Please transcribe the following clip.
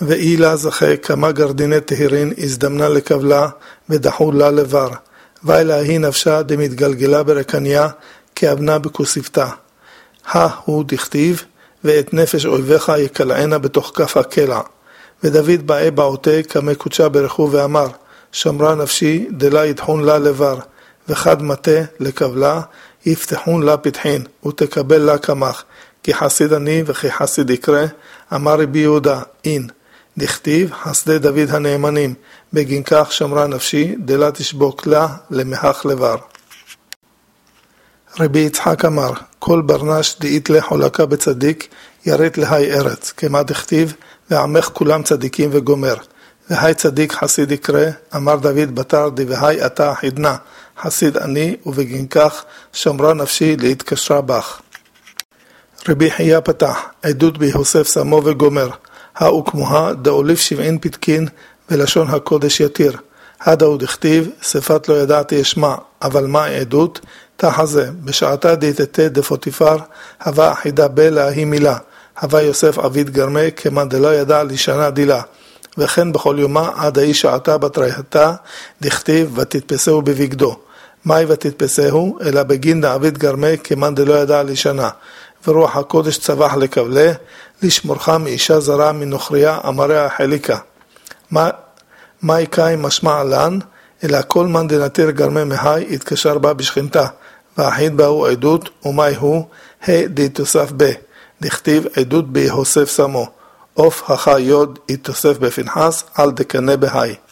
ואילה זכה כמה גרדיני תהירין הזדמנה לקבלה ודחו לה לבר, ואילה היא נפשה דמתגלגלה ברקניה כאבנה בכוספתה. הוא דכתיב, ואת נפש אויביך יקלענה בתוך כף הקלע. ודוד באה בעותה כמה קודשה ברכו ואמר, שמרה נפשי דלה ידחון לה לבר, וחד מטה לקבלה יפתחון לה פתחין, ותקבל לה כמך, כי חסיד אני וכי חסיד יקרא, אמר רבי יהודה, אין. דכתיב, חסדי דוד הנאמנים, בגין כך שמרה נפשי, דלה תשבוק לה למחך לבר. רבי יצחק אמר, כל ברנש דאית לחולקה בצדיק, ירית להי ארץ, כמה דכתיב, ועמך כולם צדיקים וגומר. והי צדיק חסיד יקרא, אמר דוד בתר דבהי אתה חידנה, חסיד אני, ובגין כך שמרה נפשי להתקשרה בך. רבי חייה פתח, עדות ביוסף סמו וגומר, הוא כמוה דאוליף 70 פתקין, ולשון הקודש יתיר. הדאו דכתיב, שפת לא ידעתי אשמע, אבל מה העדות? תחזה, בשעתה דתתה דפוטיפר, הווה אחידה בלה היא מילה, הווה יוסף עביד גרמי, כמה דלא ידע לשנה דילה. וכן בכל יומה עד האיש שעתה בתרייתה, דכתיב ותתפסהו בבגדו. מהי ותתפסהו? אלא בגין דעביד גרמי, כמה דלא ידע לשנה. ורוח הקודש צבח לקבלה, לשמורך מאישה זרה מנוכריה אמריה חליקה. מה יקאי משמע לן? אלא כל מן דנתיר גרמי מהי התקשר בה בשכנתה, והאחיד בה הוא עדות, ומאי הוא? דתוסף ב. דכתיב עדות ביהוסף סמו. אוף החי יוד יתוסף בפנחס על דקנה בהי.